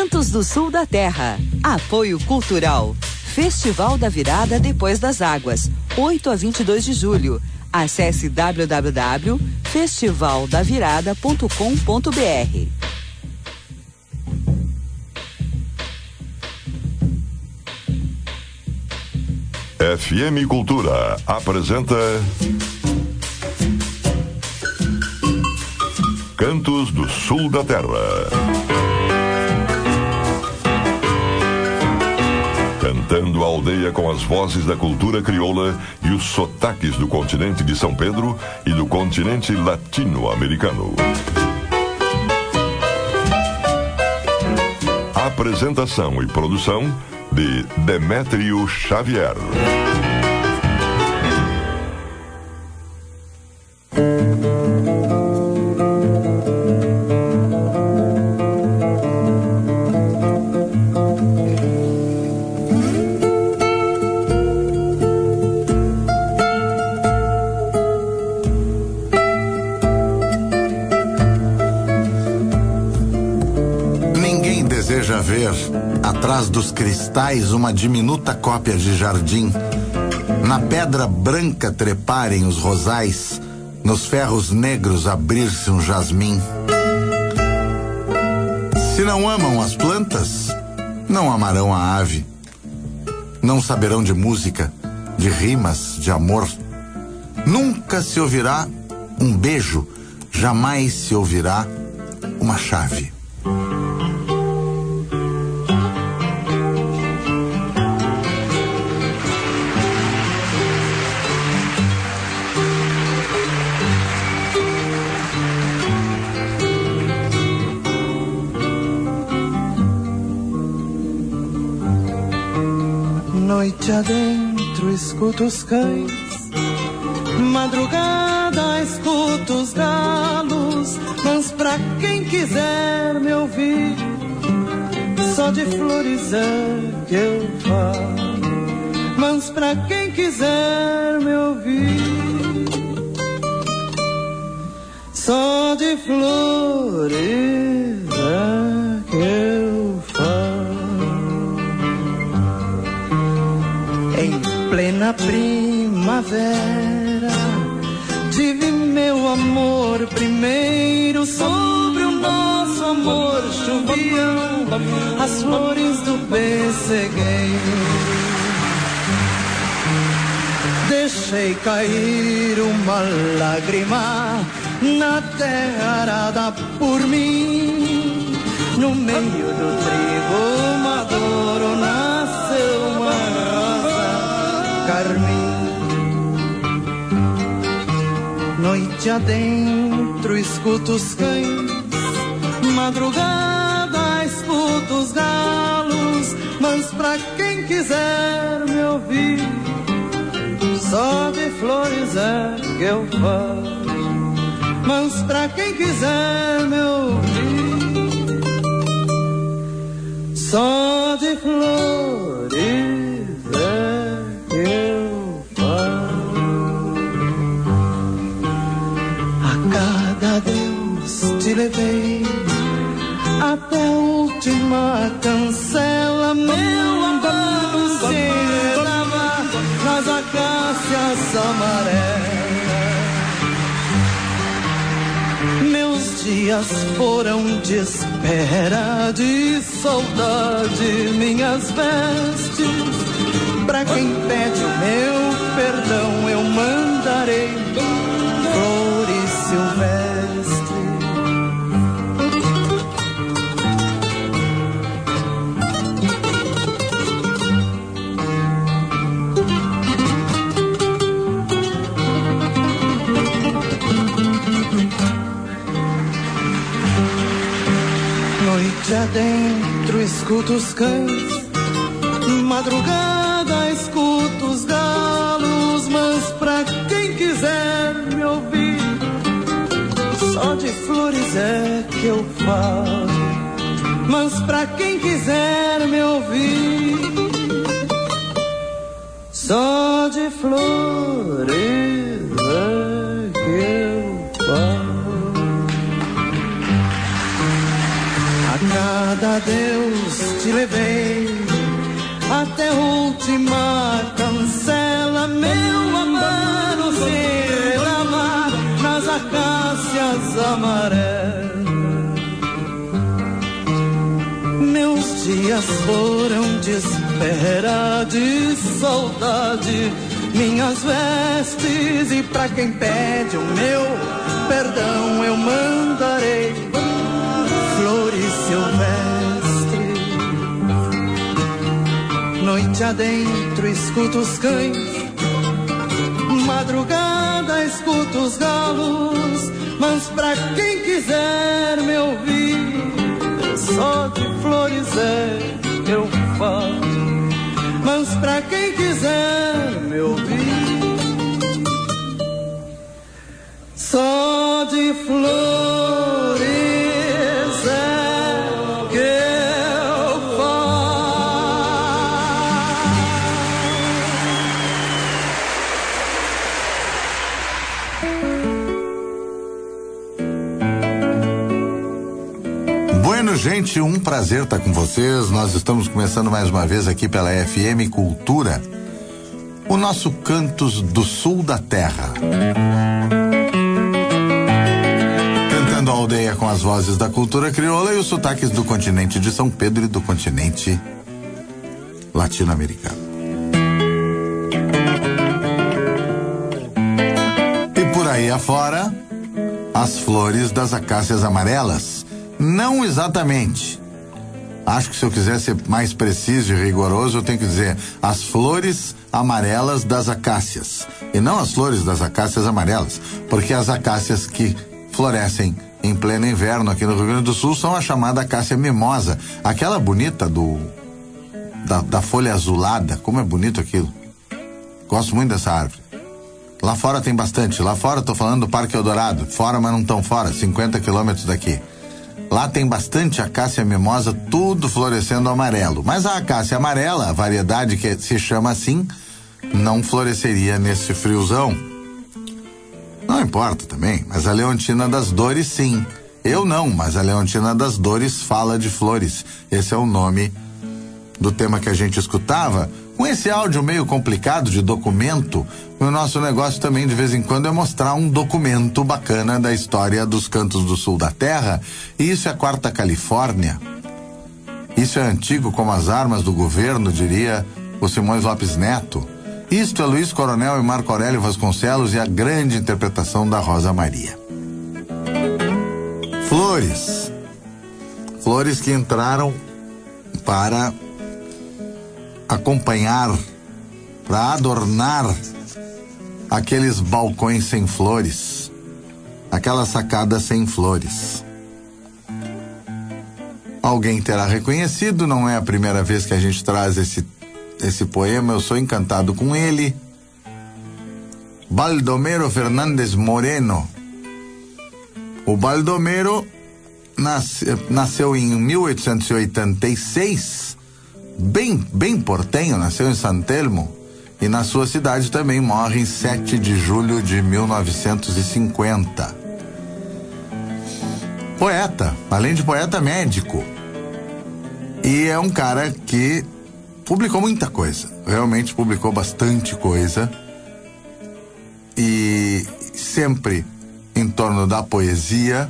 Cantos do Sul da Terra. Apoio Cultural. Festival da Virada Depois das Águas, 8 a 22 de julho. Acesse www.festivaldavirada.com.br. FM Cultura apresenta Cantos do Sul da Terra. Cantando a aldeia com as vozes da cultura crioula e os sotaques do continente de São Pedro e do continente latino-americano. Apresentação e produção de Demétrio Xavier. Atrás dos cristais, uma diminuta cópia de jardim. Na pedra branca treparem os rosais, nos ferros negros abrir-se um jasmim. Se não amam as plantas, não amarão a ave. Não saberão de música, de rimas, de amor. Nunca se ouvirá um beijo, jamais se ouvirá uma chave. Noite adentro escuto os cães, madrugada escuto os galos, mas pra quem quiser me ouvir, só de flores é que eu falo. Mas pra quem quiser me ouvir, só de flores é que eu falo. Em plena primavera tive meu amor primeiro. Sobre o nosso amor choviam as flores do pessegueiro. Deixei cair uma lágrima na terra arada por mim. No meio do trigo maduro nasceu uma carmim. Noite adentro escuto os cães, madrugada escuto os galos, mas pra quem quiser me ouvir, só de flores é que eu falo. Mas pra quem quiser me ouvir, só de flores é que eu falo. A cada Deus te levei, até a última cancela. Meu amor se enredava nas acácias amarelas. Meus dias foram de espera, de saudade, minhas vestes. Pra quem pede o meu perdão, eu mandarei flores silvestres. Noite adentro escuto os cães, madrugada escuto os galos, mas pra quem quiser me ouvir, só de flores é que eu falo. Mas pra quem quiser me ouvir, só de flores é que eu falo. A Obrigada a Deus te levei até a última cancela, meu amaro se relava nas acácias amarelas. Meus dias foram de espera, de saudade, minhas vestes, e pra quem pede o meu perdão eu mandarei flores silvestres. Noite adentro escuto os cães, madrugada escuto os galos, mas pra quem quiser me ouvir, só de flores é que eu falo. Mas pra quem quiser me ouvir, só de flores é que eu falo. Bueno, gente, um prazer estar com vocês. Nós estamos começando mais uma vez aqui pela FM Cultura, o nosso Cantos do Sul da Terra. Cantando a aldeia com as vozes da cultura crioula e os sotaques do continente de São Pedro e do continente latino-americano. E por aí afora, as flores das acácias amarelas. Não exatamente. Acho que se eu quiser ser mais preciso e rigoroso, eu tenho que dizer as flores amarelas das acácias. E não as flores das acácias amarelas. Porque as acácias que florescem em pleno inverno aqui no Rio Grande do Sul são a chamada acácia mimosa. Aquela bonita da folha azulada. Como é bonito aquilo. Gosto muito dessa árvore. Lá fora tem bastante. Lá fora, tô falando do Parque Eldorado. Fora, mas não tão fora. 50 quilômetros daqui. Lá tem bastante acácia mimosa, tudo florescendo amarelo. Mas a acácia amarela, a variedade que se chama assim, não floresceria nesse friozão. Não importa também, mas a Leontina das Dores sim. Eu não, mas a Leontina das Dores fala de flores. Esse é o nome do tema que a gente escutava. Com esse áudio meio complicado de documento, o nosso negócio também de vez em quando é mostrar um documento bacana da história dos cantos do sul da terra. E isso é a Quarta Califórnia. Isso é antigo como as armas do governo, diria o Simões Lopes Neto. Isto é Luiz Coronel e Marco Aurélio Vasconcelos e a grande interpretação da Rosa Maria. Flores. Flores que entraram para acompanhar, para adornar aqueles balcões sem flores, aquelas sacadas sem flores. Alguém terá reconhecido, não é a primeira vez que a gente traz esse poema, eu sou encantado com ele. Baldomero Fernandes Moreno. O Baldomero nasceu em 1886, bem portenho, nasceu em San Telmo, e na sua cidade também morre em 7 de julho de 1950. Poeta, além de poeta, médico. E é um cara que publicou muita coisa, realmente publicou bastante coisa, e sempre em torno da poesia,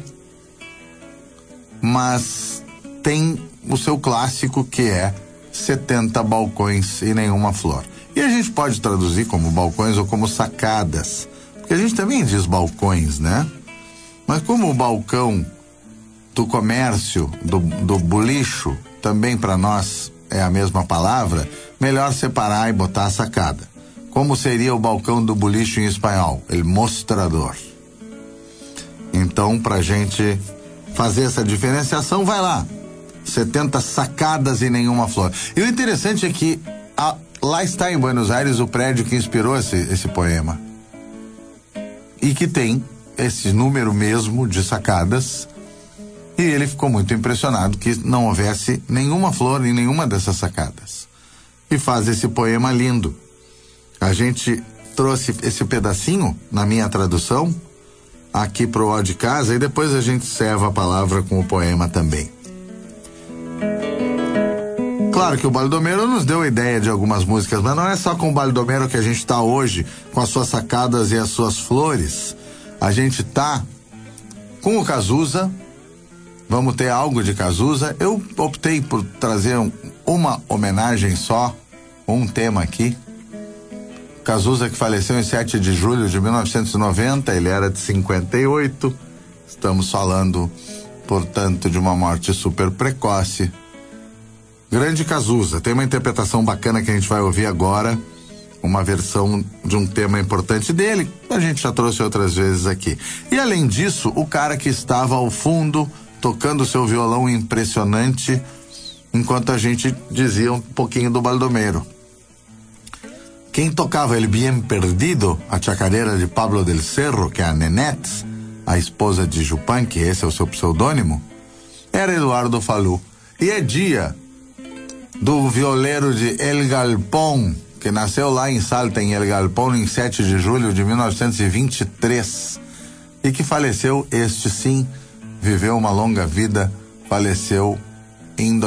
mas tem o seu clássico que é 70 balcões e nenhuma flor. E a gente pode traduzir como balcões ou como sacadas, porque a gente também diz balcões, né? Mas como o balcão do comércio, do bulicho, também para nós é a mesma palavra, melhor separar e botar a sacada. Como seria o balcão do bulicho em espanhol? El mostrador. Então, pra gente fazer essa diferenciação, vai lá. 70 sacadas e nenhuma flor. E o interessante é que lá está em Buenos Aires o prédio que inspirou esse poema. E que tem esse número mesmo de sacadas. E ele ficou muito impressionado que não houvesse nenhuma flor em nenhuma dessas sacadas. E faz esse poema lindo. A gente trouxe esse pedacinho, na minha tradução, aqui pro Ó de Casa, e depois a gente serva a palavra com o poema também. Claro que o Baldomero nos deu a ideia de algumas músicas, mas não é só com o Baldomero que a gente tá hoje, com as suas sacadas e as suas flores. A gente tá com o Cazuza. Vamos ter algo de Cazuza. Eu optei por trazer uma homenagem só, um tema aqui. Cazuza, que faleceu em 7 de julho de 1990, ele era de 58. Estamos falando, portanto, de uma morte super precoce. Grande Cazuza, tem uma interpretação bacana que a gente vai ouvir agora, uma versão de um tema importante dele, a gente já trouxe outras vezes aqui. E além disso, o cara que estava ao fundo, tocando seu violão impressionante, enquanto a gente dizia um pouquinho do Baldomero. Quem tocava El Bien Perdido, a chacareira de Pablo del Cerro, que é a Nenete, a esposa de Yupanqui, esse é o seu pseudônimo, era Eduardo Falú. E é dia do violeiro de El Galpón, que nasceu lá em Salta, em El Galpón, em 7 de julho de 1923, e que faleceu, este sim, viveu uma longa vida, faleceu em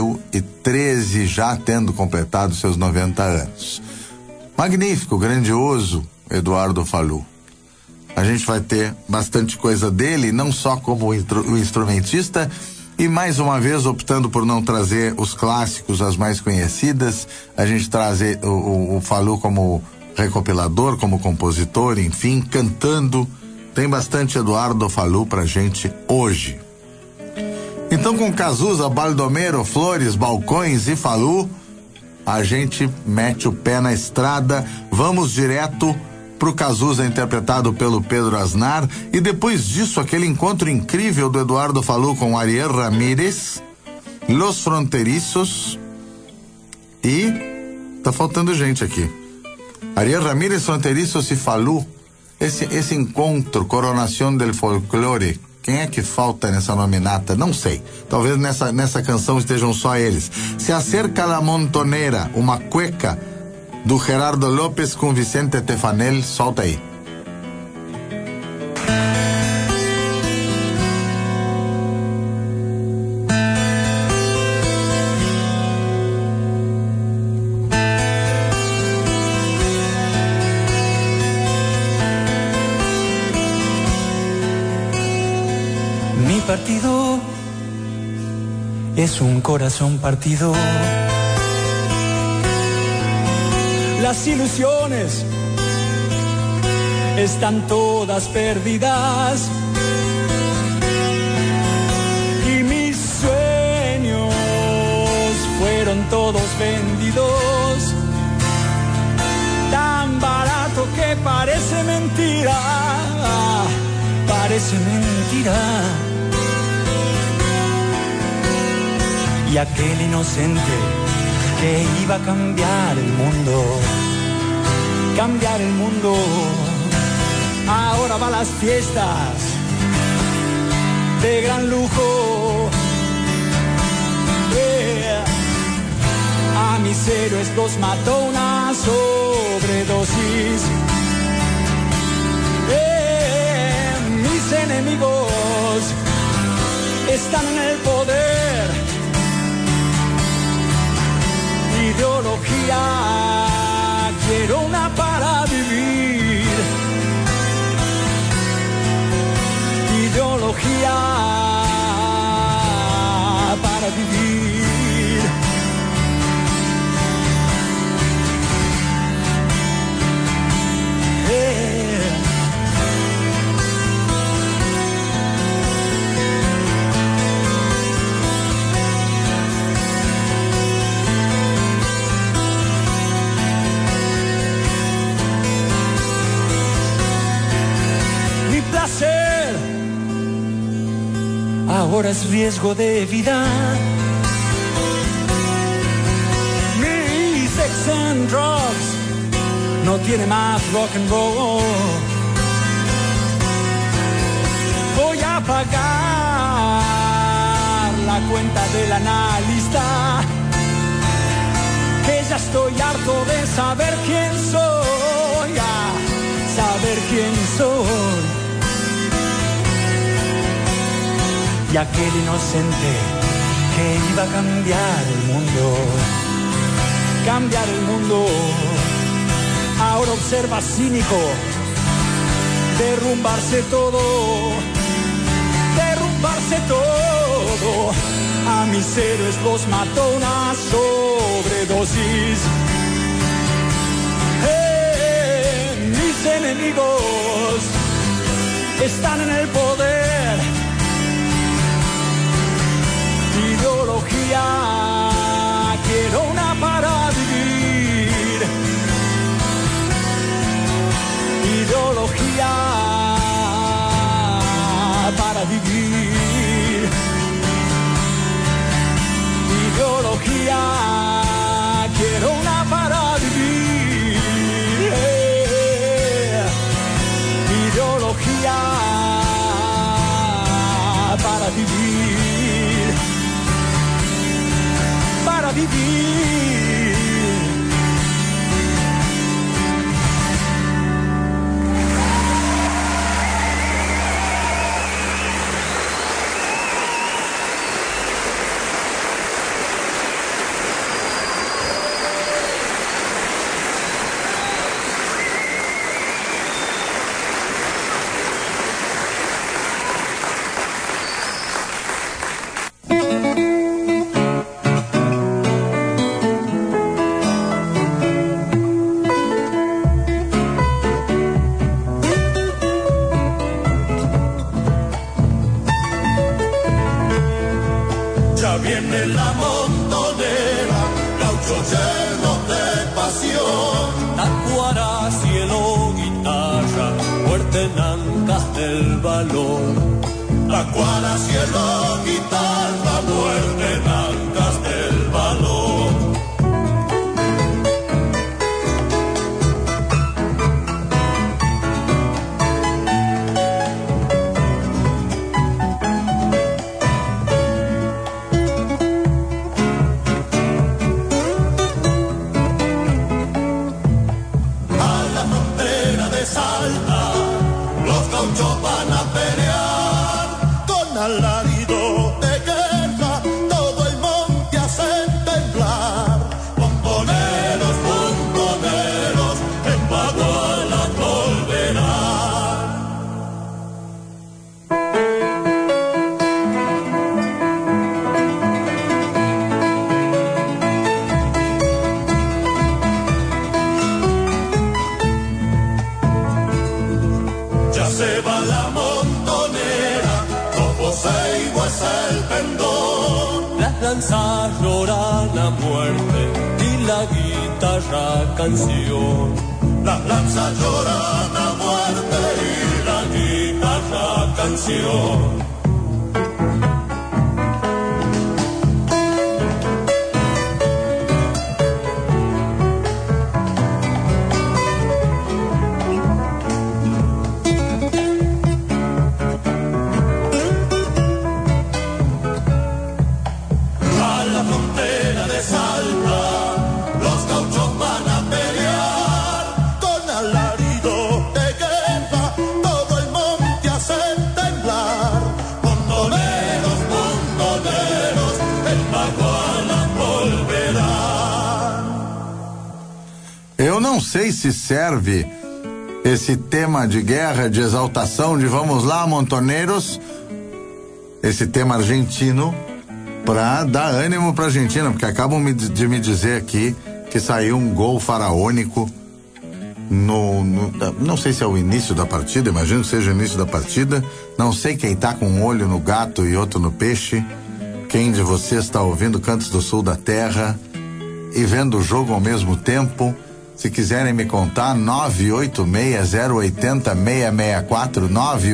2013, já tendo completado seus 90 anos. Magnífico, grandioso Eduardo Falú. A gente vai ter bastante coisa dele, não só como o instrumentista, e mais uma vez optando por não trazer os clássicos, as mais conhecidas, a gente trazer o Falú como recopilador, como compositor, enfim, cantando. Tem bastante Eduardo Falú pra gente hoje. Então, com Cazuza, Baldomero, Flores, Balcões e Falú, a gente mete o pé na estrada, vamos direto pro Cazuza, interpretado pelo Pedro Aznar, e depois disso aquele encontro incrível do Eduardo Falú com Ariel Ramírez, Los Fronterizos, e tá faltando gente aqui. Ariel Ramírez, Fronterizos e Falú, esse encontro, Coronación del Folclore. Quem é que falta nessa nominata? Não sei. Talvez nessa canção estejam só eles. Se acerca la montonera, uma cueca do Gerardo López com Vicente Tefanel. Solta aí. Mi partido es un corazón partido. Las ilusiones están todas perdidas y mis sueños fueron todos vendidos, tan barato que parece mentira, parece mentira. Y aquel inocente que iba a cambiar el mundo, ahora va a las fiestas de gran lujo. A mis héroes los mató una sobredosis. Mis enemigos están en el poder. Ideología, quiero una para vivir. Ideología para vivir. Ahora es riesgo de vida. Mi sex and drugs no tiene más rock and roll. Voy a pagar la cuenta del analista, que ya estoy harto de saber quién soy, saber quién soy. Y aquel inocente que iba a cambiar el mundo. Cambiar el mundo. Ahora observa cínico derrumbarse todo. Derrumbarse todo. A mis héroes los mató una sobredosis. Mis enemigos están en el poder. Ideología, quiero una para vivir. Ideología para vivir. Ideología, quiero una para vivir. Ideología para vivir. Para vivir. Viene la montonera, gaucho lleno de pasión. Tacuara, cielo, guitarra, fuerte en ancas del valor. Tacuara, cielo, guitarra, muerte en ancas del valor. Alarido de guerra, todo el monte hace temblar. Montoneros, montoneros, en Baguala volverán. Ya se va la montonera, Seibo es el pendón. Las danzas lloran a muerte y la guitarra canción. Las lanzas lloran a muerte y la guitarra canción. Eu não sei se serve esse tema de guerra, de exaltação, de vamos lá, montoneiros, esse tema argentino, para dar ânimo para a Argentina, porque acabam de me dizer aqui que saiu um gol faraônico não sei se é o início da partida, imagino que seja o início da partida. Não sei quem tá com um olho no gato e outro no peixe. Quem de vocês está ouvindo Cantos do Sul da Terra e vendo o jogo ao mesmo tempo? Se quiserem me contar, 986-080-664,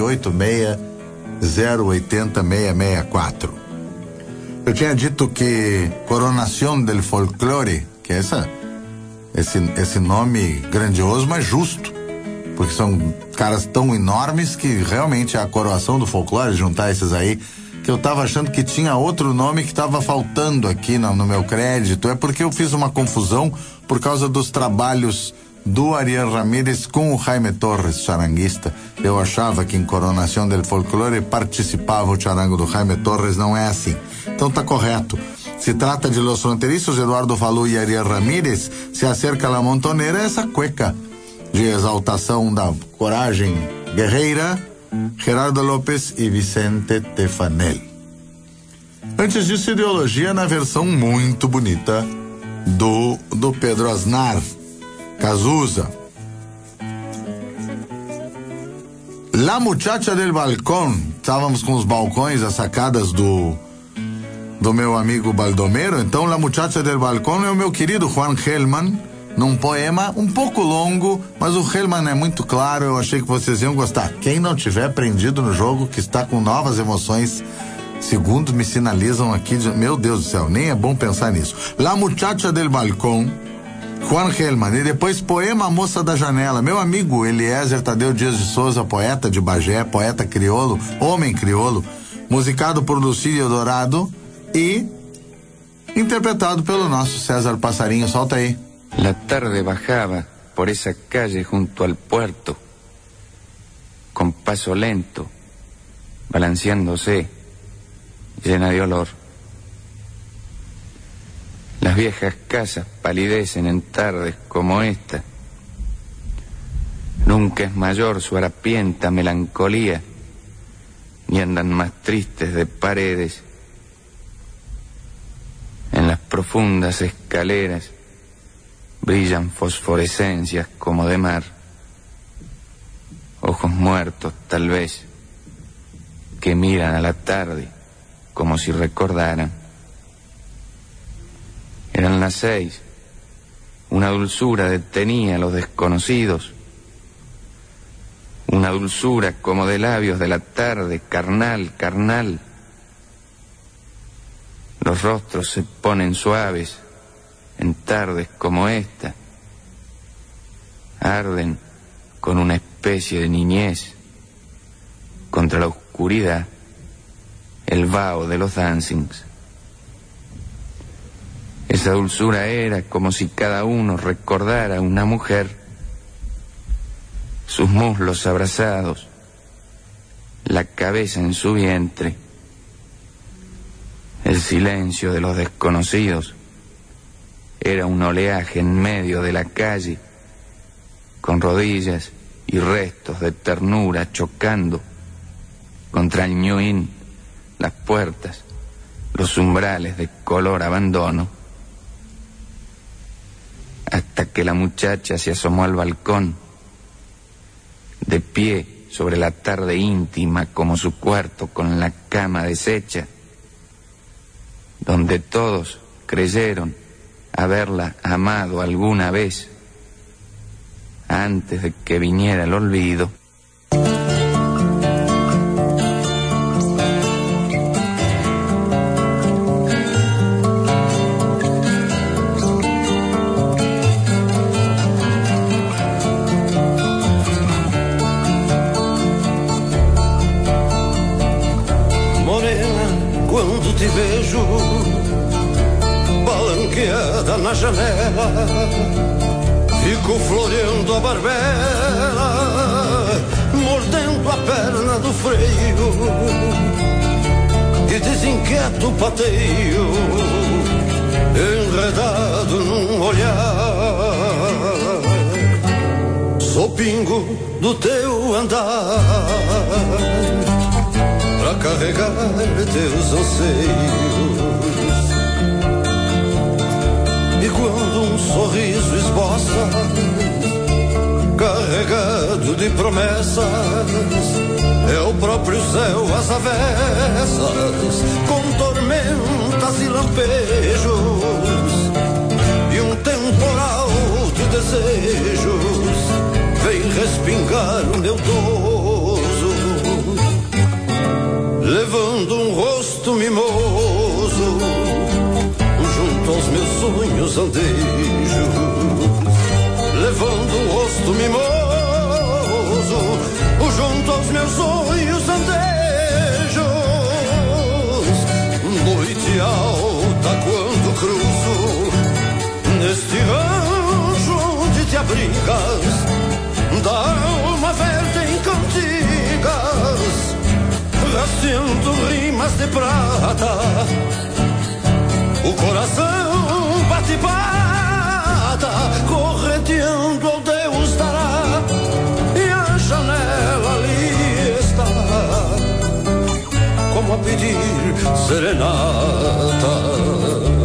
986-080-664. Eu tinha dito que Coronación del Folclore, que é esse nome grandioso, mas justo, porque são caras tão enormes que realmente é a coroação do folclore, juntar esses aí, que eu tava achando que tinha outro nome que tava faltando aqui no meu crédito. É porque eu fiz uma confusão por causa dos trabalhos do Ariel Ramírez com o Jaime Torres, charanguista. Eu achava que em Coronación del Folclore participava o charango do Jaime Torres, não é assim. Então tá correto. Se trata de Los Fronterizos, Eduardo Falú e Ariel Ramírez. Se acerca la montonera, essa cueca de exaltação da coragem guerreira, Gerardo Lopes e Vicente Tefanel. Antes disso, Ideologia na versão muito bonita do Pedro Aznar, Cazuza. La Muchacha del Balcón. Estávamos com os balcões, as sacadas do meu amigo Baldomero. Então, La Muchacha del Balcón é o meu querido Juan Gelman, num poema um pouco longo, mas o Gelman é muito claro. Eu achei que vocês iam gostar. Quem não tiver aprendido no jogo, que está com novas emoções, segundo me sinalizam aqui, meu Deus do céu, nem é bom pensar nisso. La Muchacha del Balcón, Juan Gelman. E depois Poema A Moça da Janela, meu amigo Eliezer Tadeu Dias de Souza, poeta de Bagé, poeta crioulo, homem crioulo, musicado por Lucílio Dourado e interpretado pelo nosso César Passarinho. Solta aí. La tarde bajaba por esa calle junto al puerto, con paso lento, balanceándose, llena de olor. Las viejas casas palidecen en tardes como esta. Nunca es mayor su harapienta melancolía, ni andan más tristes de paredes. En las profundas escaleras brillan fosforescencias como de mar. Ojos muertos, tal vez, que miran a la tarde como si recordaran. Eran las 6. Una dulzura detenía a los desconocidos. Una dulzura como de labios de la tarde, carnal, carnal. Los rostros se ponen suaves en tardes como esta. Arden con una especie de niñez. Contra la oscuridad, el vaho de los dancings. Esa dulzura era como si cada uno recordara a una mujer, sus muslos abrazados, la cabeza en su vientre. El silencio de los desconocidos era un oleaje en medio de la calle, con rodillas y restos de ternura chocando contra el ñuín, las puertas, los umbrales de color abandono, hasta que la muchacha se asomó al balcón, de pie sobre la tarde íntima como su cuarto con la cama deshecha, donde todos creyeron haberla amado alguna vez, antes de que viniera el olvido. Te vejo balanqueada na janela, fico floreando a barbela, mordendo a perna do freio e desinquieto o pateio, enredado num olhar. Sou pingo do teu andar pra carregar teus anseios. E quando um sorriso esboça, carregado de promessas, é o próprio céu às avessas, com tormentas e lampejos, e um temporal de desejos vem respingar o meu dorso, levando um rosto mimoso junto aos meus sonhos andejos, levando um rosto mimoso junto aos meus sonhos andejos. Noite alta quando cruzo neste rancho onde te abrigas, da alma verde em cantigas, rasgando rimas rimas de prata. O coração bate-bata, correteando ao Deus dará, e a janela ali está, como a pedir serenata.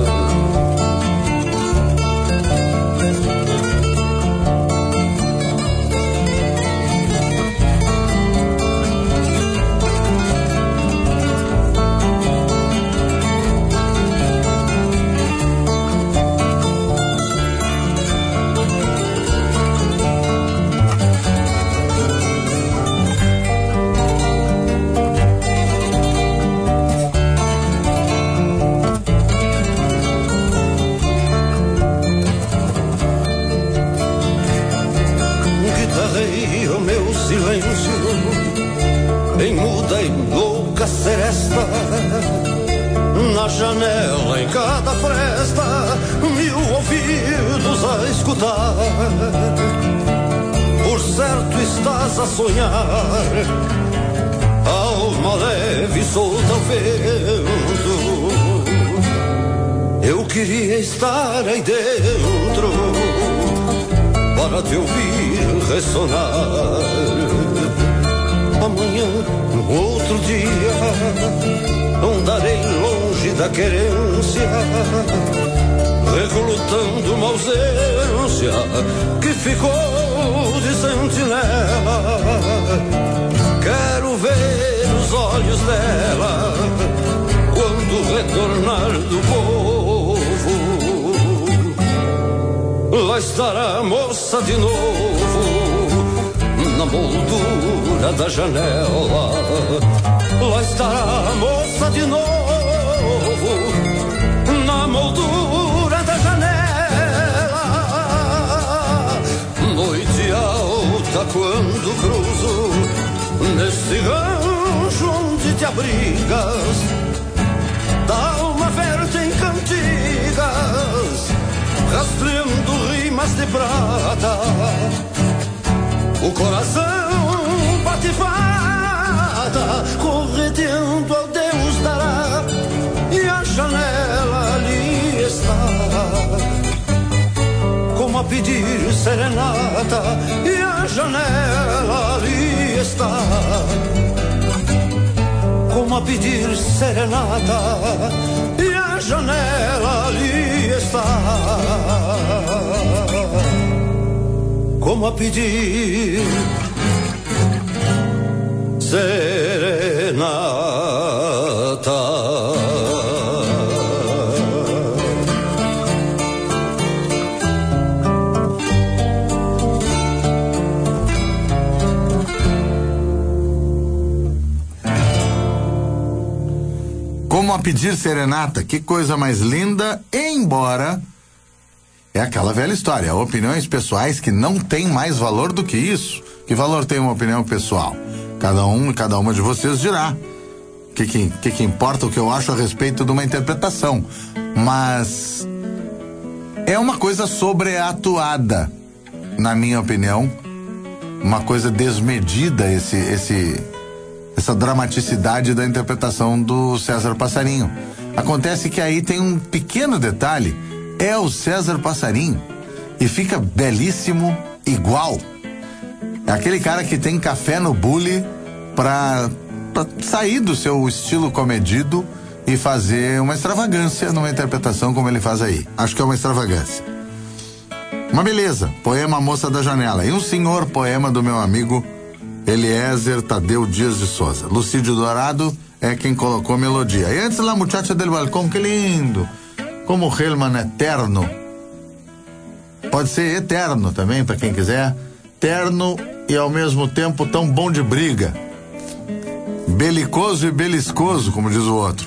Em muda e louca seresta, na janela em cada fresta, 1000 ouvidos a escutar. Por certo estás a sonhar, alma leve e solta ao vento. Eu queria estar aí dentro para te ouvir ressonar. Amanhã, no outro dia, andarei longe da querência, reclutando uma ausência que ficou de sentinela. Quero ver os olhos dela quando retornar do povo. Lá estará a moça de novo, na moldura da janela. Lá estará a moça de novo, na moldura da janela. Noite alta quando cruzo nesse rancho onde te abrigas, da alma verde em cantigas, rastreando rimas de prata. O coração bate-bata, correteando ao Deus dará, e a janela ali está, como a pedir serenata. E a janela ali está, como a pedir serenata. E a janela ali está, como a pedir serenata. Como a pedir serenata, que coisa mais linda, embora é aquela velha história, opiniões pessoais que não tem mais valor do que isso. Que valor tem uma opinião pessoal? Cada um e cada uma de vocês dirá o que importa, o que eu acho a respeito de uma interpretação. Mas é uma coisa sobreatuada, na minha opinião, uma coisa desmedida, essa dramaticidade da interpretação do César Passarinho. Acontece que aí tem um pequeno detalhe, é o César Passarinho, e fica belíssimo igual. É aquele cara que tem café no bule pra sair do seu estilo comedido e fazer uma extravagância numa interpretação como ele faz aí. Acho que é uma extravagância. Uma beleza, poema Moça da Janela. E um senhor poema do meu amigo Eliezer Tadeu Dias de Souza. Lucídio Dourado é quem colocou a melodia. E antes, La Muchacha del Balcón, que lindo. Como Hellman eterno. Pode ser eterno também, para quem quiser. Terno e ao mesmo tempo tão bom de briga. Belicoso e beliscoso, como diz o outro.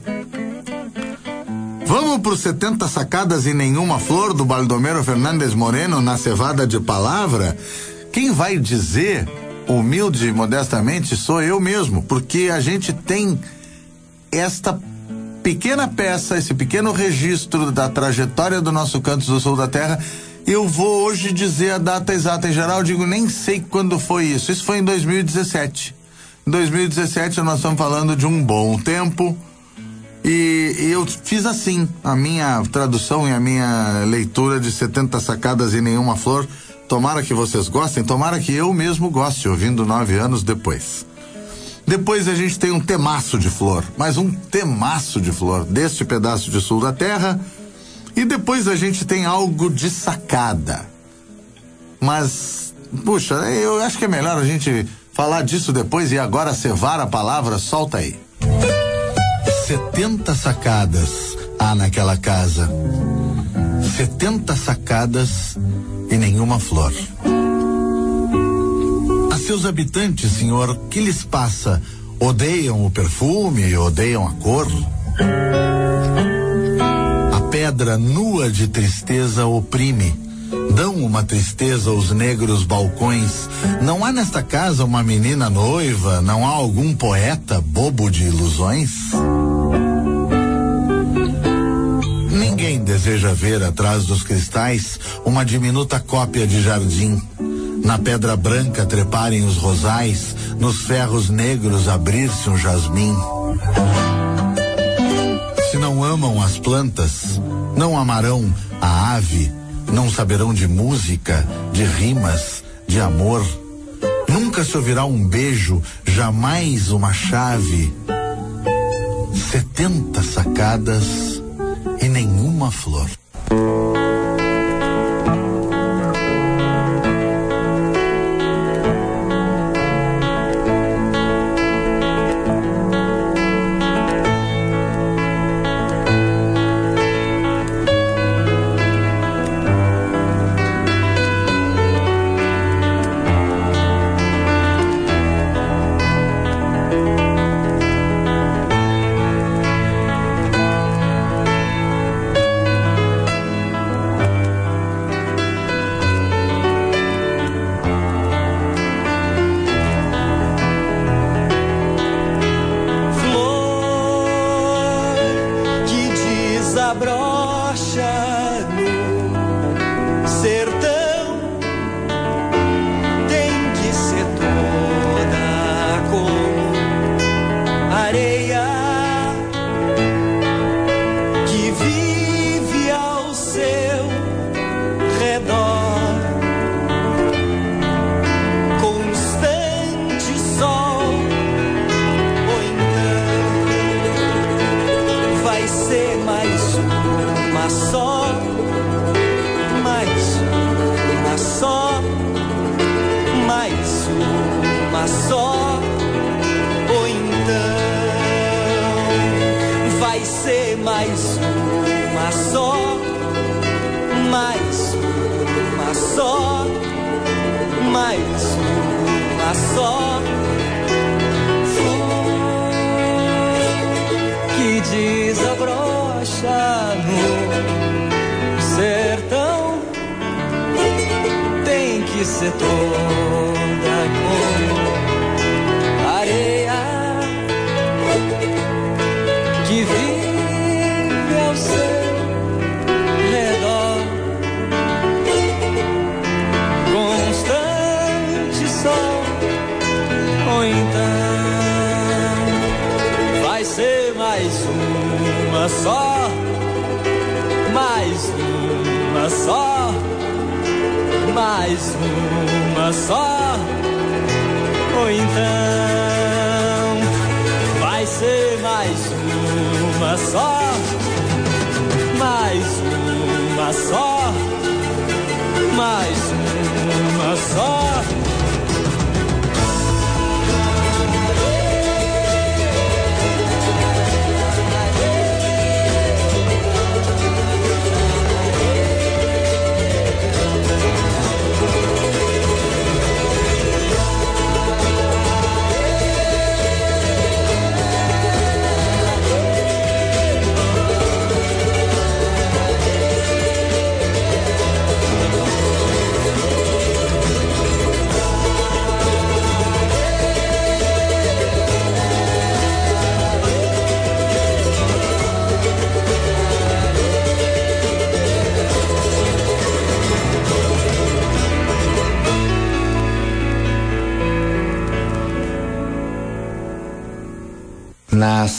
Vamos por 70 sacadas e nenhuma flor, do Baldomero Fernandes Moreno, na cevada de palavra? Quem vai dizer, humilde e modestamente, sou eu mesmo, porque a gente tem esta pequena peça, esse pequeno registro da trajetória do nosso Cantos do Sul da Terra. Eu vou hoje dizer a data exata. Em geral, eu digo, nem sei quando foi isso. Isso foi em 2017. Em 2017 nós estamos falando de um bom tempo e eu fiz assim, a minha tradução e a minha leitura de 70 sacadas e nenhuma flor. Tomara que vocês gostem, tomara que eu mesmo goste, ouvindo 9 anos depois. Depois a gente tem um temaço de flor, mais um temaço de flor deste pedaço de sul da terra. E depois a gente tem algo de sacada. Mas, puxa, eu acho que é melhor a gente falar disso depois e agora cevar a palavra, solta aí. 70 sacadas há naquela casa. 70 sacadas e nenhuma flor. A seus habitantes, senhor, que lhes passa? Odeiam o perfume, odeiam a cor? A pedra nua de tristeza oprime. Dão uma tristeza aos negros balcões. Não há nesta casa uma menina noiva? Não há algum poeta bobo de ilusões? Ninguém deseja ver atrás dos cristais uma diminuta cópia de jardim. Na pedra branca treparem os rosais, nos ferros negros abrir-se um jasmim. Se não amam as plantas, não amarão a ave, não saberão de música, de rimas, de amor. Nunca se ouvirá um beijo, jamais uma chave. 70 sacadas e nenhuma flor.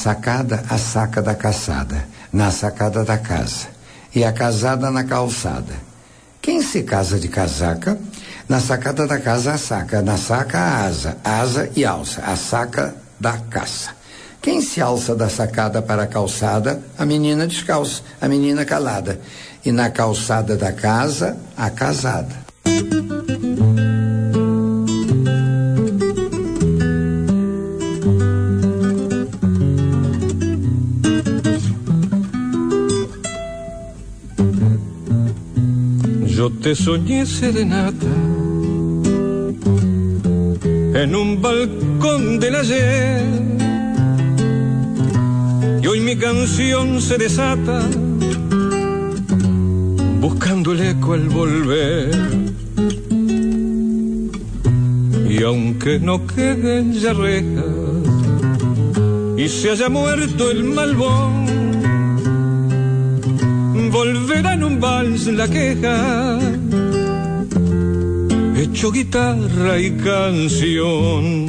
sacada, a saca da caçada, na sacada da casa, e a casada na calçada. Quem se casa de casaca, na sacada da casa a saca, na saca a asa e alça, a saca da caça. Quem se alça da sacada para a calçada, a menina descalça, a menina calada, e na calçada da casa, a casada. Yo te soñé serenata en un balcón del ayer, y hoy mi canción se desata buscando el eco al volver. Y aunque no queden ya rejas y se haya muerto el malvón, volverá en un vals la queja, hecho guitarra y canción.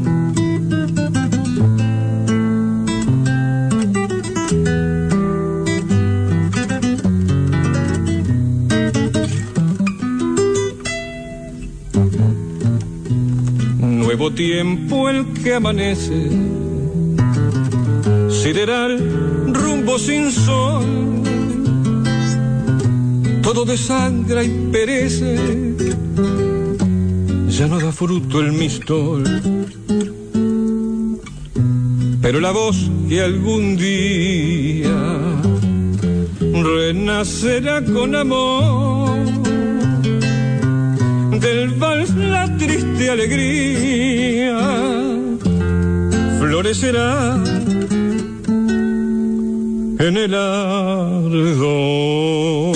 Nuevo tiempo el que amanece, sideral rumbo sin sol, todo desangra y perece, ya no da fruto el mistol. Pero la voz que algún día renacerá con amor, del vals la triste alegría florecerá en el ardor.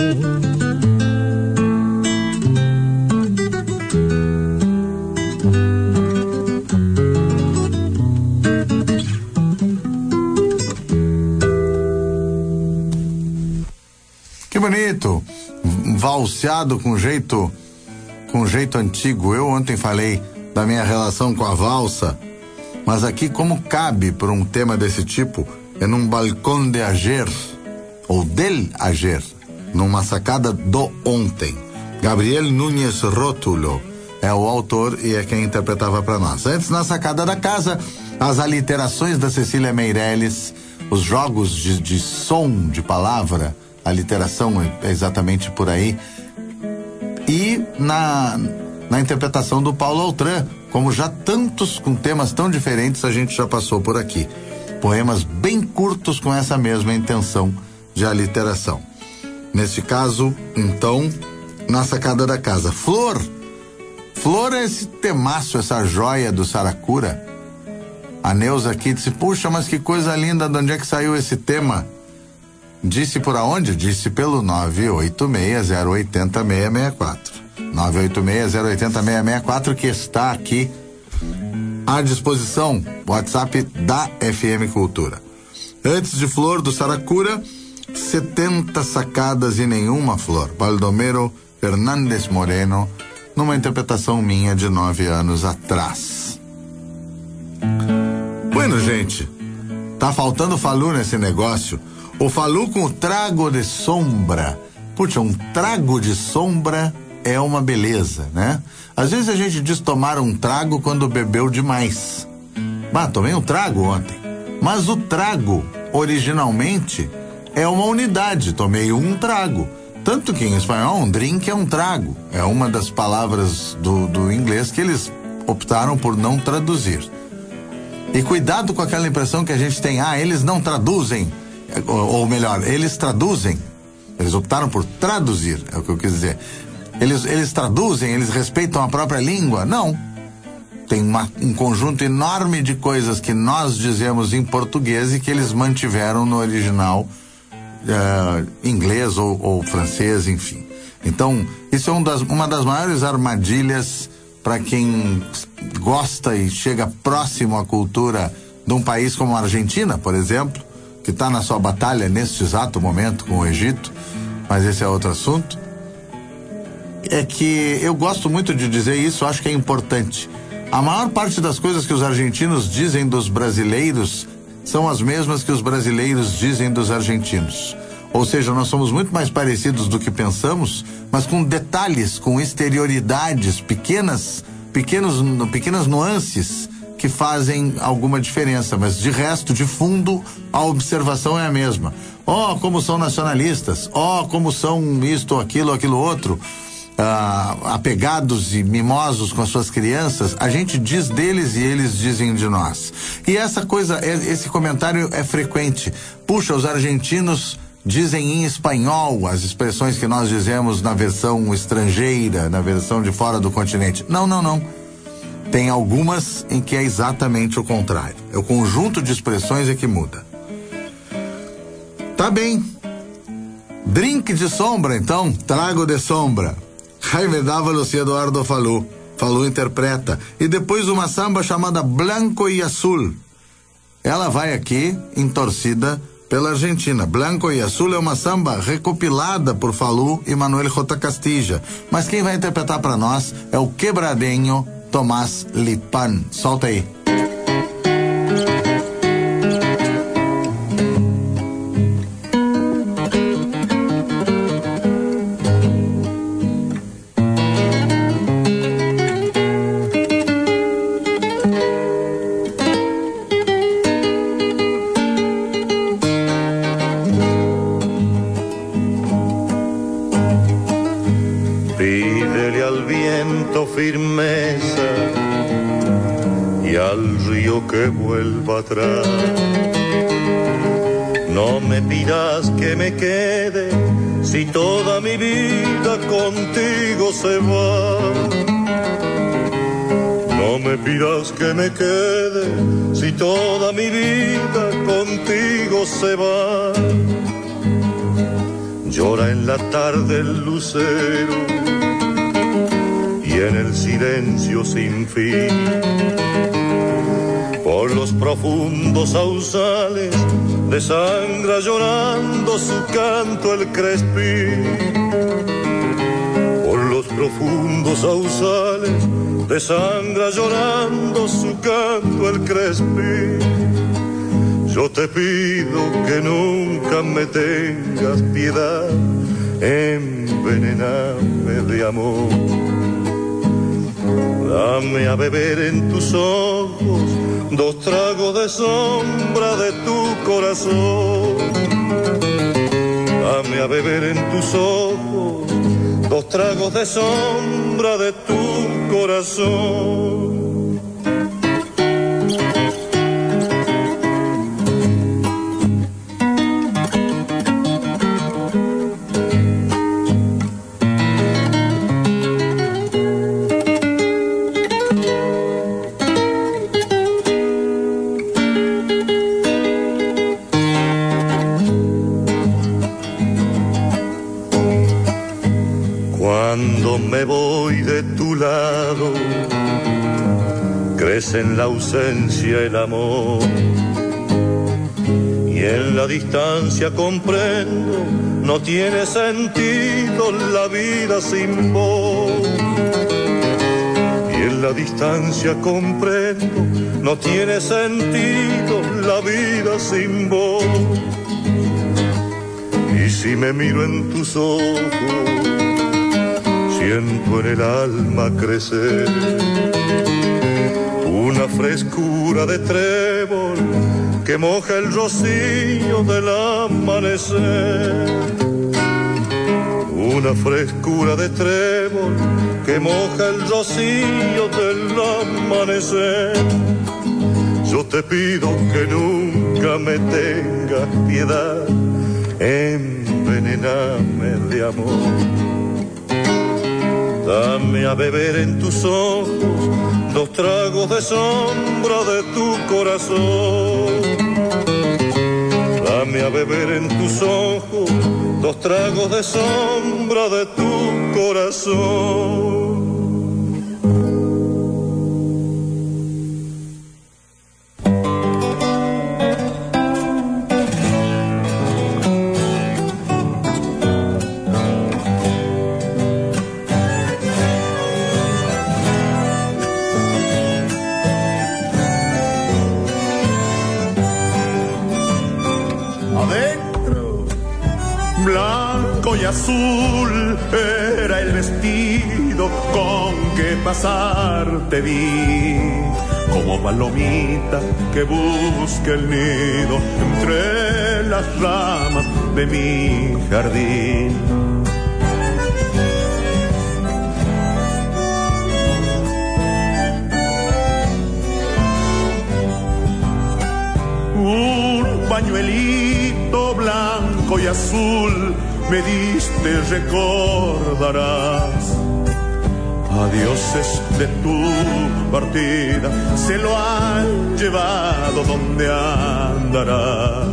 Que bonito, valseado com jeito antigo. Eu ontem falei da minha relação com a valsa, mas aqui como cabe para um tema desse tipo, é num balcão de ayer, ou del ayer, numa sacada do ontem. Gabriel Núñez Rótulo é o autor e é quem interpretava para nós. Antes, na sacada da casa, as aliterações da Cecília Meirelles, os jogos de som, de palavra, a literação é exatamente por aí. E na interpretação do Paulo Altran, como já tantos com temas tão diferentes a gente já passou por aqui. Poemas bem curtos com essa mesma intenção de aliteração. Neste caso, então, na sacada da casa. Flor é esse temaço, essa joia do Saracura. A Neuza aqui disse, puxa, mas que coisa linda, de onde é que saiu esse tema? Disse por aonde? Disse pelo 986-080-664. 986-080-664, que está aqui à disposição, WhatsApp da FM Cultura. Antes de Flor do Saracura, 70 sacadas e nenhuma flor. Baldomero Fernandes Moreno, numa interpretação minha de 9 anos atrás. Bueno, gente, tá faltando falu nesse negócio. O falu com o trago de sombra. Puxa, um trago de sombra é uma beleza, né? Às vezes a gente diz tomar um trago quando bebeu demais. Tomei um trago ontem. Mas o trago, originalmente, é uma unidade. Tomei um trago. Tanto que em espanhol, um drink é um trago. É uma das palavras do inglês que eles optaram por não traduzir. E cuidado com aquela impressão que a gente tem, eles não traduzem. Ou melhor, eles traduzem. Eles optaram por traduzir, é o que eu quis dizer. Eles traduzem, eles respeitam a própria língua? Não. Tem um conjunto enorme de coisas que nós dizemos em português e que eles mantiveram no original inglês ou francês, enfim. Então, isso é uma das maiores armadilhas para quem gosta e chega próximo à cultura de um país como a Argentina, por exemplo, que está na sua batalha neste exato momento com o Egito, mas esse é outro assunto. É que eu gosto muito de dizer isso, acho que é importante. A maior parte das coisas que os argentinos dizem dos brasileiros são as mesmas que os brasileiros dizem dos argentinos. Ou seja, nós somos muito mais parecidos do que pensamos, mas com detalhes, com exterioridades, pequenas nuances que fazem alguma diferença, mas de resto, de fundo, a observação é a mesma. Como são nacionalistas, como são isto, aquilo outro, apegados e mimosos com as suas crianças. A gente diz deles e eles dizem de nós. E essa coisa, esse comentário é frequente. Puxa, os argentinos dizem em espanhol as expressões que nós dizemos na versão estrangeira, na versão de fora do continente. Não. Tem algumas em que é exatamente o contrário. É o conjunto de expressões é que muda. Tá bem. Drink de sombra, então. Trago de sombra. Jaime Dávalos e Eduardo Falú. Falú interpreta. E depois uma samba chamada Blanco e Azul. Ela vai aqui em torcida pela Argentina. Blanco e Azul é uma samba recopilada por Falú e Manuel J. Castilla. Mas quem vai interpretar para nós é o quebradeño Tomás Lipan. Solta aí. Pídele al viento firmeza y al río que vuelva atrás. No me pidas que me quede si toda mi vida contigo se va. No me pidas que me quede si toda mi vida contigo se va. Llora en la tarde el lucero y en el silencio sin fin, por los profundos sausales desangra llorando su canto el crespín. Por los profundos sausales desangra llorando su canto el crespín. Yo te pido que nunca me tengas piedad, envenename de amor. Dame a beber en tus ojos 2 tragos de sombra de tu corazón. Dame a beber en tus ojos 2 tragos de sombra de tu corazón. Cuando me voy de tu lado, crece en la ausencia el amor, y en la distancia comprendo, no tiene sentido la vida sin vos. Y en la distancia comprendo, no tiene sentido la vida sin vos. Y si me miro en tus ojos, siento en el alma crecer una frescura de trébol que moja el rocío del amanecer. Una frescura de trébol que moja el rocío del amanecer. Yo te pido que nunca me tengas piedad, envenename de amor. Dame a beber en tus ojos 2 tragos de sombra de tu corazón. Dame a beber en tus ojos 2 tragos de sombra de tu corazón. adentro. Blanco y azul era el vestido con que pasar te vi, como palomita que busca el nido entre las ramas de mi jardín. Un pañuelito blanco y azul me diste, recordarás. A dioses de tu partida se lo han llevado, donde andará.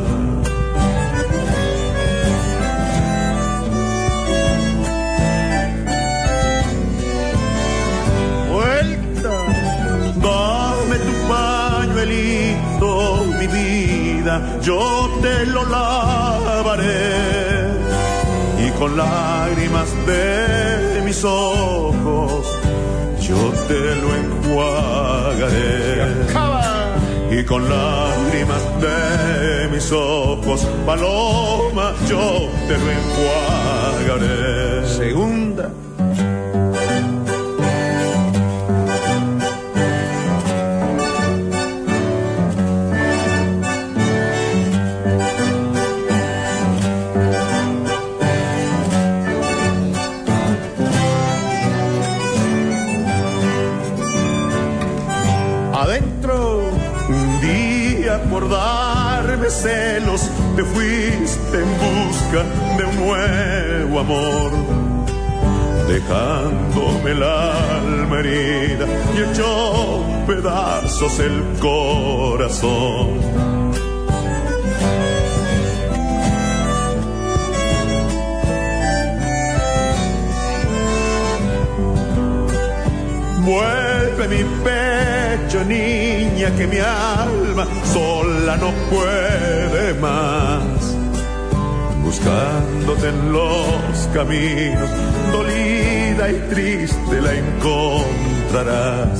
Vuelta, dame tu pañuelito, mi vida, yo te lo lavaré, y con lágrimas de mis ojos yo te lo enjuagaré. Y con lágrimas de mis ojos, paloma, yo te lo enjuagaré. Segunda. Por darme celos te fuiste en busca de un nuevo amor, dejándome el alma herida y echó pedazos el corazón. Vuelve mi pecho, niña, que mi alma sola no puede más. Buscándote en los caminos, dolida y triste la encontrarás.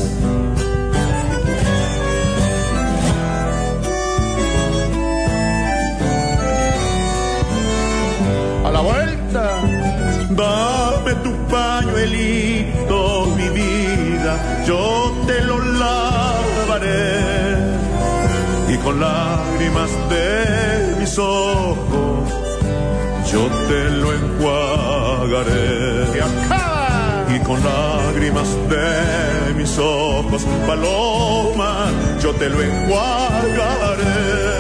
A la vuelta, dame tu pañuelito, mi vida, yo te lo lavaré, y con lágrimas de mis ojos yo te lo enjuagaré. Y con lágrimas de mis ojos, paloma, yo te lo enjuagaré.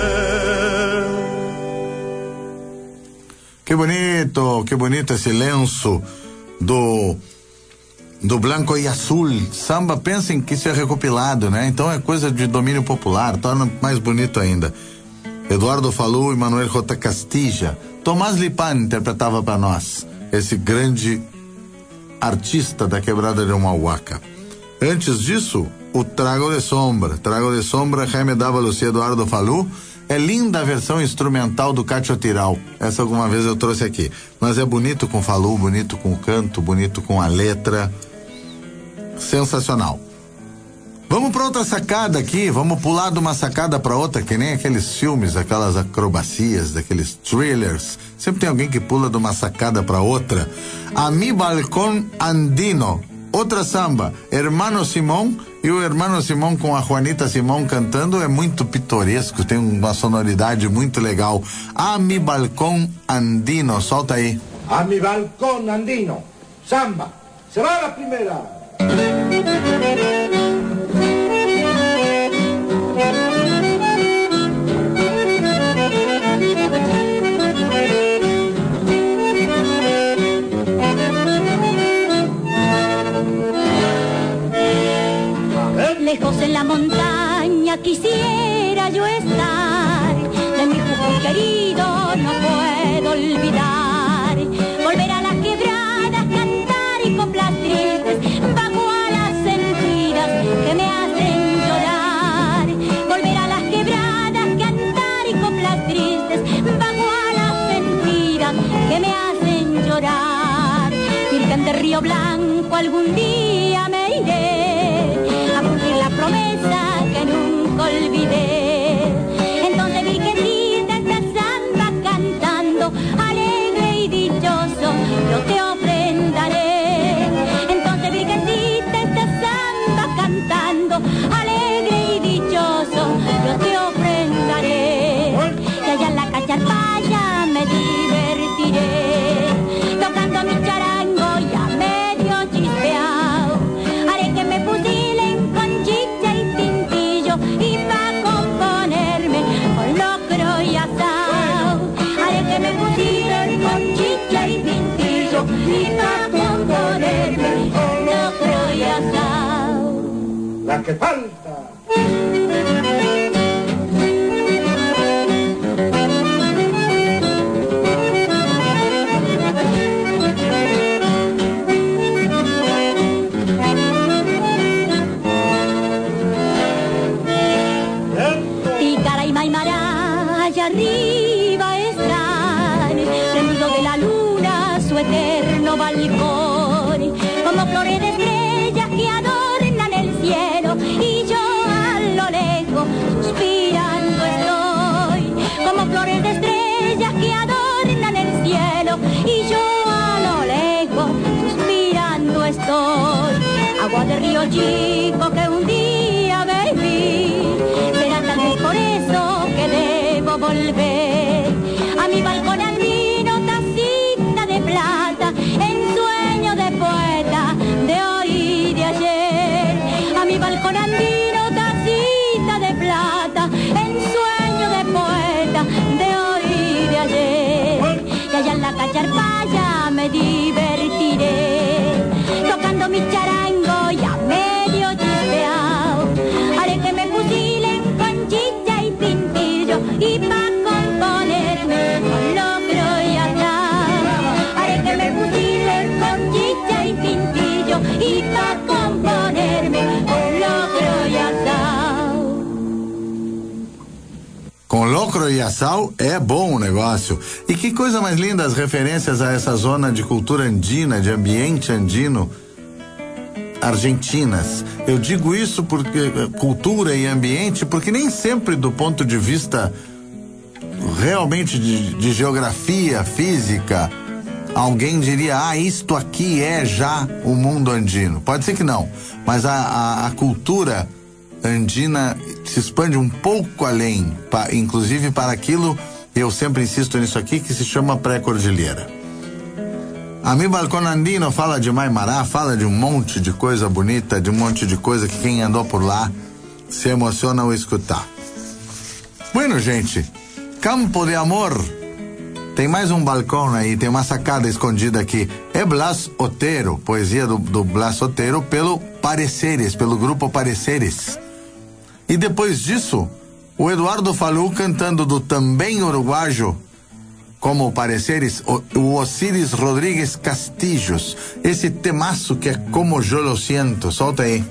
Que bonito esse lenço do Branco e Azul. Samba, pensem que isso é recopilado, né? Então é coisa de domínio popular, torna mais bonito ainda. Eduardo Falú e Manuel J. Castilla. Tomás Lipan interpretava para nós esse grande artista da quebrada de Humahuaca. Antes disso, o Trago de Sombra, Jaime Dávalos e Eduardo Falú. É linda a versão instrumental do Cátio Tiral. Essa alguma vez eu trouxe aqui. Mas é bonito com Falú, bonito com o canto, bonito com a letra. Sensacional. Vamos para outra sacada aqui, vamos pular de uma sacada para outra, que nem aqueles filmes, aquelas acrobacias, daqueles thrillers. Sempre tem alguém que pula de uma sacada para outra. A Mi Balcón Andino. Outra samba, Hermano Simón, e o Hermano Simón com a Juanita Simón cantando é muito pitoresco, tem uma sonoridade muito legal. A Mi Balcón Andino, solta aí. A Mi Balcón Andino, samba, se va la primera. Lejos en la montaña quisiera yo estar, de mi Jujuy querido no puedo olvidar. Volver a las quebradas, cantar y coplas tristes, bajo a las sentidas que me hacen llorar. Volver a las quebradas, cantar y coplas tristes, bajo a las sentidas que me hacen llorar. Virgen de Río Blanco, algún día me iré a cumplir la promesa que nunca olvidé. Entonces, virgencita, esta samba y pa' componerme locro y asado. La que falta. Arriba están, prendido de la luna su eterno balcón, como flores de estrellas que adornan el cielo, y yo a lo lejos suspirando estoy, como flores de estrellas que adornan el cielo, y yo a lo lejos suspirando estoy. Agua de río chico que un día bebí, será tal vez por eso que debo volver a mi balcón andino, tacita de plata, ensueño de poeta de hoy y de ayer. A mi balcón andino, tacita de plata, ensueño de poeta de hoy y de ayer. Y allá en la cacharpaya me divertiré, tocando mi charango ya medio chispeado. Haré que me fusilen con chicha y pintillo, y pa' componerme con locro y asado. Haré que me fusilen con chicha y pintillo, y pa' componerme con locro y asado. Com locro e assau é bom o negócio. E que coisa mais linda as referências a essa zona de cultura andina, de ambiente andino, argentinas. Eu digo isso porque cultura e ambiente, porque nem sempre do ponto de vista realmente de geografia, física, alguém diria, isto aqui é já o mundo andino. Pode ser que não, mas a cultura andina se expande um pouco além, inclusive para aquilo, eu sempre insisto nisso aqui, que se chama pré-cordilheira. A Mi Balcón Andino fala de Maimará, fala de um monte de coisa bonita, de um monte de coisa que quem andou por lá se emociona ao escutar. Bueno, gente, Campo de Amor. Tem mais um balcão aí, tem uma sacada escondida aqui. É Blas Otero, poesia do Blas Otero pelo Pareceres, pelo grupo Pareceres. E depois disso, o Eduardo Falú cantando do também uruguaio, como Pareceres, o Osiris Rodrigues Castillos. Esse temaço que é Como Eu Lo Siento. Solta aí.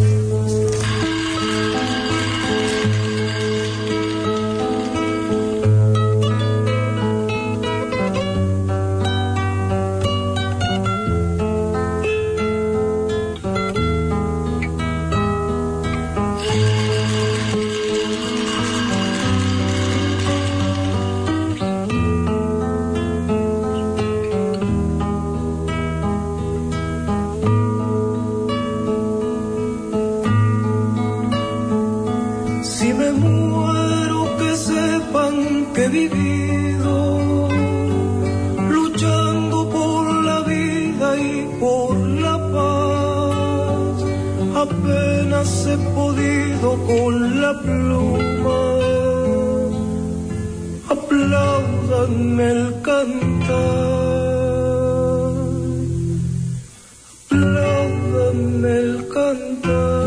Apenas he podido con la pluma, aplaudanme el cantar, aplaudanme el cantar.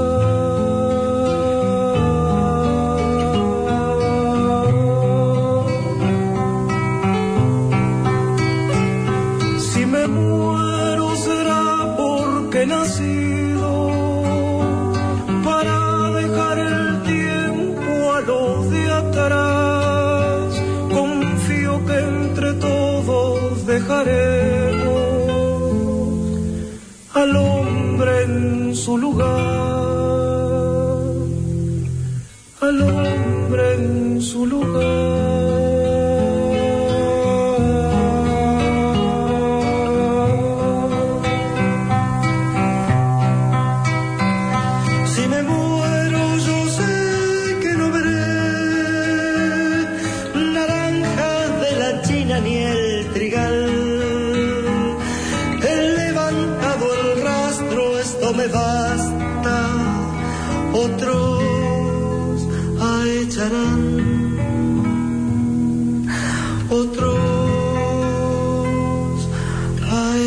Si me muero será porque nací para dejar el tiempo a los de atrás. Confío que entre todos dejaremos al hombre en su lugar, al hombre en su lugar. Otros echarán, otros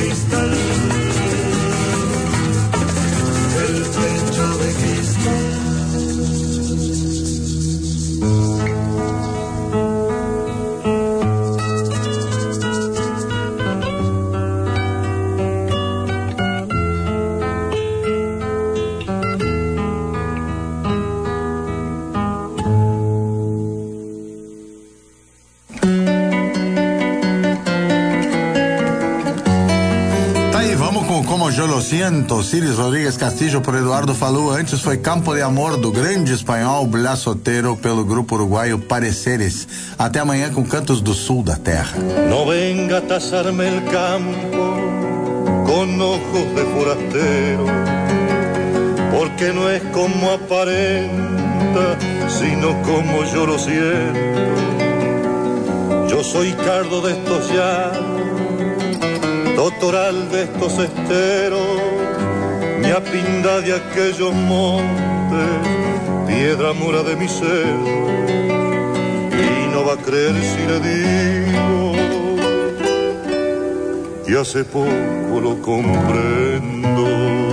cristal, el pecho de cristal. Como eu lo siento, Ciris Rodrigues Castillo por Eduardo falou antes, foi Campo de Amor do grande espanhol Blas Otero pelo grupo uruguaio Pareceres. Até amanhã com Cantos do Sul da Terra. No venga a tasarme el campo con ojos de forastero, porque no es como aparenta, sino como yo lo siento. Yo soy cardo de estos llanos, totoral de estos esteros, ña pinda de aquellos montes, piedra mora de mi cerro, y no va a creer si le digo que hace poco lo comprendo.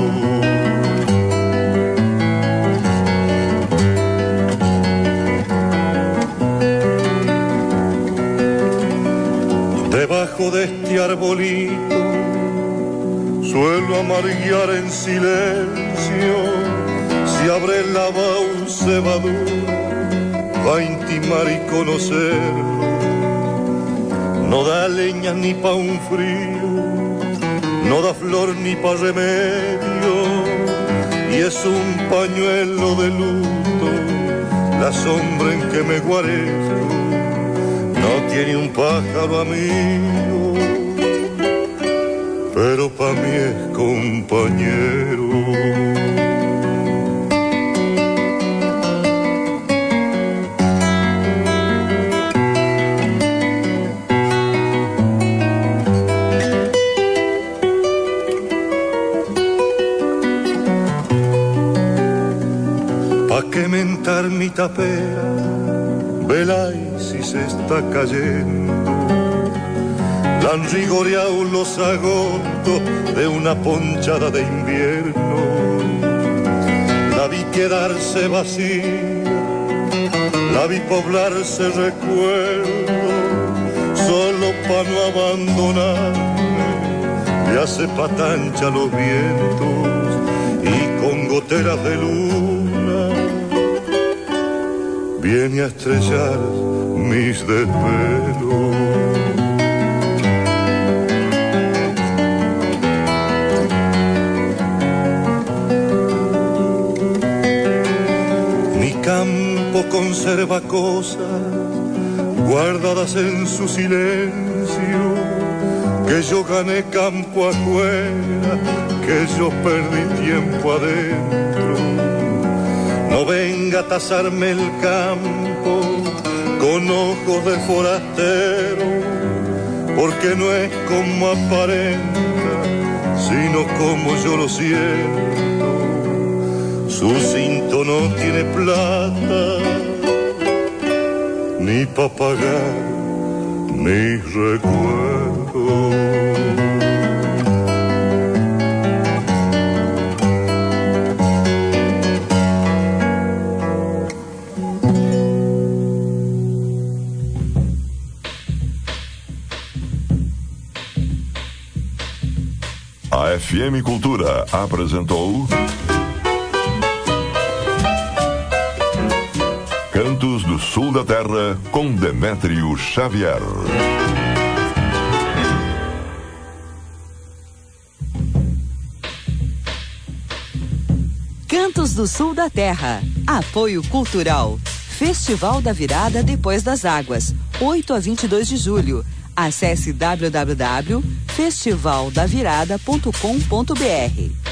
Debajo de este arbolito suelo amarguear en silencio. Si abre la cebadura, va a intimar y conocerlo. No da leña ni pa' un frío, no da flor ni pa' remedio, y es un pañuelo de luto la sombra en que me guarezco. No tiene un pájaro amigo, pero pa' mí es compañero. Pa' que mentar mi tapera, velay si se está cayendo. La han rigoreado los agotos de una ponchada de invierno. La vi quedarse vacía, la vi poblarse recuerdo, solo pa' no abandonarme, le hace patancha los vientos y con goteras de luna viene a estrellar mis desvelos. Mi campo conserva cosas guardadas en su silencio, que yo gané campo afuera, que yo perdí tiempo adentro. No venga a tasarme el campo con ojos de forastero, porque no es como aparenta, sino como yo lo siento. Su cinto no tiene plata, ni pa' pagar mis recuerdos. A FM Cultura apresentou Cantos do Sul da Terra com Demétrio Xavier. Cantos do Sul da Terra. Apoio Cultural. Festival da Virada Depois das Águas, 8 a 22 de julho. Acesse www.festivaldavirada.com.br.